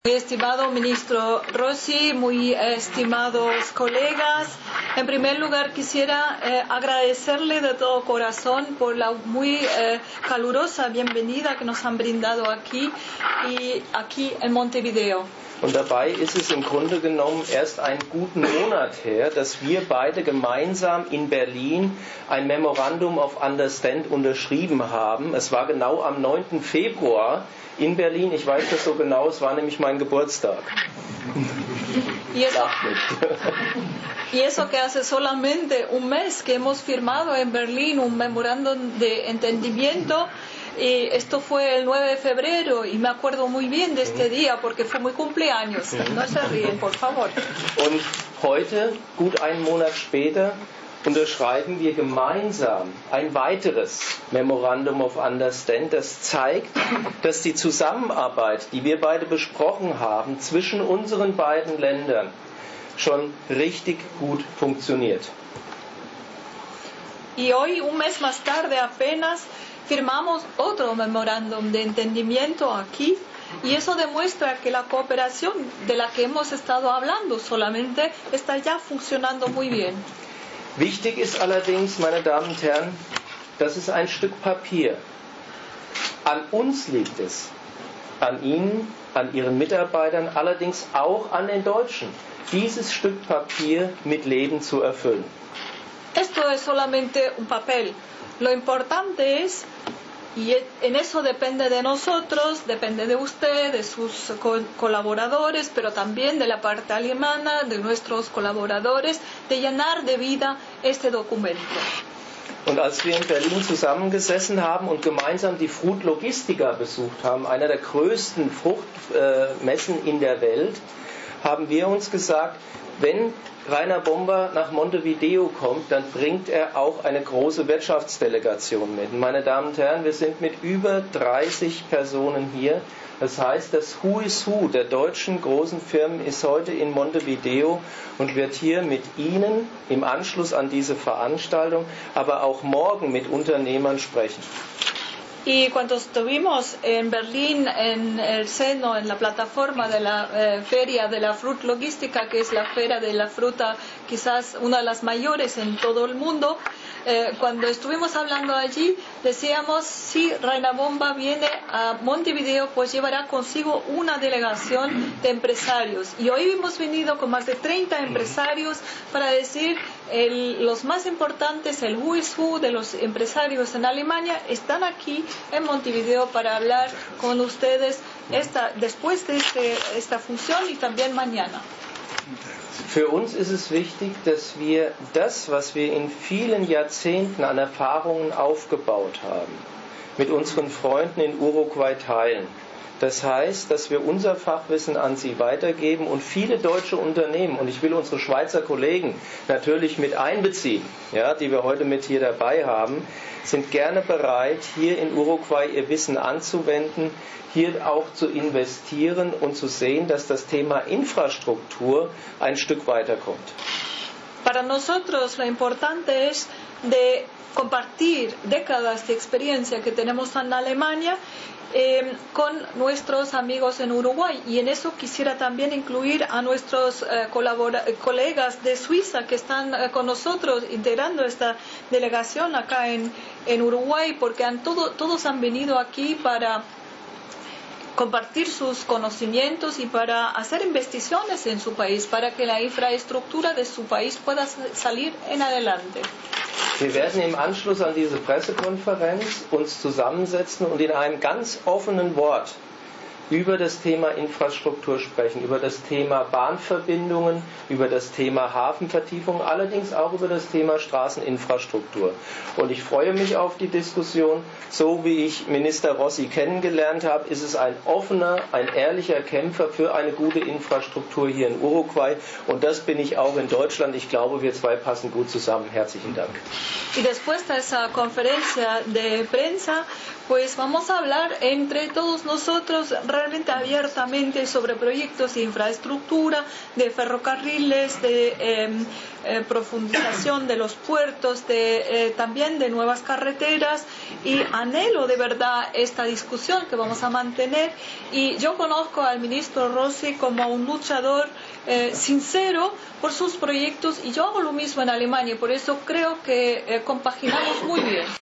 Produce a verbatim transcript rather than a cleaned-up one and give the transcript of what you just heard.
Muy estimado ministro Rossi, muy estimados colegas, en primer lugar quisiera eh, agradecerle de todo corazón por la muy eh, calurosa bienvenida que nos han brindado aquí y aquí en Montevideo. Und dabei ist es im Grunde genommen erst einen guten Monat her, dass wir beide gemeinsam in Berlin ein Memorandum of Understand unterschrieben haben. Es war genau am neunten Februar in Berlin. Ich weiß das so genau, es war nämlich mein Geburtstag. Y eso, y eso que hace solamente un mes que hemos firmado en Berlín un memorándum de entendimiento. Y esto fue el nueve de febrero y me acuerdo muy bien de este día porque fue mi cumpleaños. No se ríen, por favor. Und heute, gut einen Monat später, unterschreiben wir gemeinsam ein weiteres Memorandum of Understand, das zeigt, dass die Zusammenarbeit, die wir beide besprochen haben, zwischen unseren beiden Ländern schon richtig gut funktioniert. Y hoy, un mes más tarde apenas, firmamos otro memorándum de entendimiento aquí y eso demuestra que la cooperación de la que hemos estado hablando solamente está ya funcionando muy bien. Wichtig ist allerdings, meine Damen und Herren, das ist ein Stück Papier. An uns liegt es, an Ihnen, an Ihren Mitarbeitern, allerdings auch an den Deutschen, dieses Stück Papier mit Leben zu erfüllen. Esto es solamente un papel. Lo importante es, y en eso depende de nosotros, depende de usted, de sus co- colaboradores, pero también de la parte alemana, de nuestros colaboradores, de llenar de vida este documento. Und als wir in Berlin zusammengesessen haben und gemeinsam die Fruit Logistica besucht haben, einer der größten Fruchtmessen in der Welt, haben wir uns gesagt, wenn Rainer Bomber nach Montevideo kommt, dann bringt er auch eine große Wirtschaftsdelegation mit. Und meine Damen und Herren, wir sind mit über dreißig Personen hier. Das heißt, das Who is Who der deutschen großen Firmen ist heute in Montevideo und wird hier mit Ihnen im Anschluss an diese Veranstaltung, aber auch morgen mit Unternehmern sprechen. Y cuando estuvimos en Berlín, en el seno, en la plataforma de la eh, Feria de la Fruit Logistica, que es la feria de la fruta quizás una de las mayores en todo el mundo, eh, cuando estuvimos hablando allí, decíamos, si Rainer Bomba viene a Montevideo, pues llevará consigo una delegación de empresarios. Y hoy hemos venido con más de treinta empresarios para decir, el, los más importantes, el who is who de los empresarios en Alemania, están aquí en Montevideo para hablar con ustedes esta, después de este, esta función y también mañana. Für uns ist es wichtig, dass wir das, was wir in vielen Jahrzehnten an Erfahrungen aufgebaut haben, mit unseren Freunden in Uruguay teilen. Das heißt, dass wir unser Fachwissen an sie weitergeben und viele deutsche Unternehmen, und ich will unsere Schweizer Kollegen natürlich mit einbeziehen, ja, die wir heute mit hier dabei haben, sind gerne bereit, hier in Uruguay ihr Wissen anzuwenden, hier auch zu investieren und zu sehen, dass das Thema Infrastruktur ein Stück weiterkommt. Para nosotros lo importante es de compartir décadas de experiencia que tenemos en Alemania Eh, con nuestros amigos en Uruguay y en eso quisiera también incluir a nuestros eh, colabora- colegas de Suiza que están eh, con nosotros integrando esta delegación acá en, en Uruguay porque han todo, todos han venido aquí para compartir sus conocimientos y para hacer investigaciones en su país para que la infraestructura de su país pueda salir en adelante. Wir werden im Anschluss an diese Pressekonferenz uns zusammensetzen und in einem ganz offenen Wort über das Thema Infrastruktur sprechen, über das Thema Bahnverbindungen, über das Thema Hafenvertiefung, allerdings auch über das Thema Straßeninfrastruktur. Und ich freue mich auf die Diskussion. So wie ich Minister Rossi kennengelernt habe, ist es ein offener, ein ehrlicher Kämpfer für eine gute Infrastruktur hier in Uruguay. Und das bin ich auch in Deutschland. Ich glaube, wir zwei passen gut zusammen. Herzlichen Dank. Y después de esa conferencia de prensa, pues vamos a hablar entre todos nosotros realmente abiertamente sobre proyectos de infraestructura, de ferrocarriles, de eh, eh, profundización de los puertos, de, eh, también de nuevas carreteras, y anhelo de verdad esta discusión que vamos a mantener. Y yo conozco al ministro Rossi como un luchador eh, sincero por sus proyectos, y yo hago lo mismo en Alemania, por eso creo que eh, compaginamos muy bien.